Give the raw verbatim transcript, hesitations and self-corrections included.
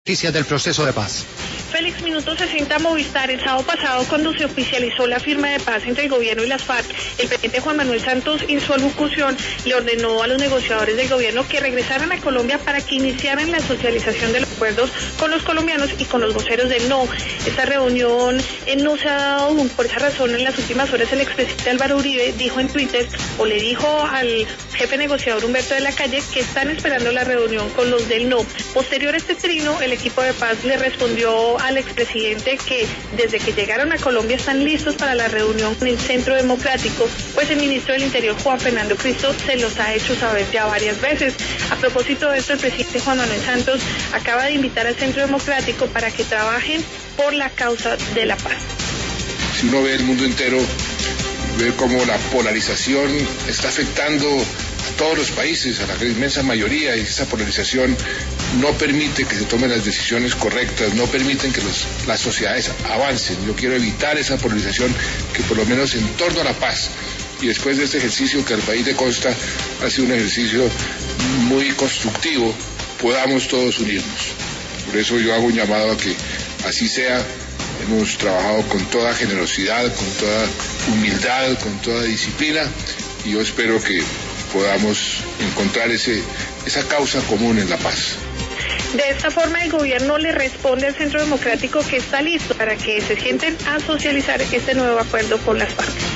Noticias del proceso de paz. Félix, minuto sesenta, Movistar. El sábado pasado, cuando se oficializó la firma de paz entre el gobierno y las FARC, el presidente Juan Manuel Santos, en su alocución, le ordenó a los negociadores del gobierno que regresaran a Colombia para que iniciaran la socialización de los acuerdos con los colombianos y con los voceros del no. Esta reunión eh, no se ha dado aún. Por esa razón, en las últimas horas, el expresidente Álvaro Uribe dijo en Twitter, o le dijo al jefe negociador Humberto de la Calle, que están esperando la reunión con los del no. Posterior a este trino, el equipo de paz le respondió al expresidente que desde que llegaron a Colombia están listos para la reunión en el Centro Democrático, pues el ministro del Interior, Juan Fernando Cristo, se los ha hecho saber ya varias veces. A propósito de esto, el presidente Juan Manuel Santos acaba de invitar al Centro Democrático para que trabajen por la causa de la paz. Si uno ve el mundo entero, ve cómo la polarización está afectando a todos los países, a la inmensa mayoría, y esa polarización no permite que se tomen las decisiones correctas, no permiten que los, las sociedades avancen. Yo quiero evitar esa polarización, que por lo menos en torno a la paz, y después de este ejercicio que al país le consta ha sido un ejercicio muy constructivo, podamos todos unirnos. Por eso yo hago un llamado a que así sea. Hemos trabajado con toda generosidad, con toda humildad, con toda disciplina, y yo espero que podamos encontrar ese, esa causa común en la paz. De esta forma, el gobierno le responde al Centro Democrático que está listo para que se sienten a socializar este nuevo acuerdo con las FARC.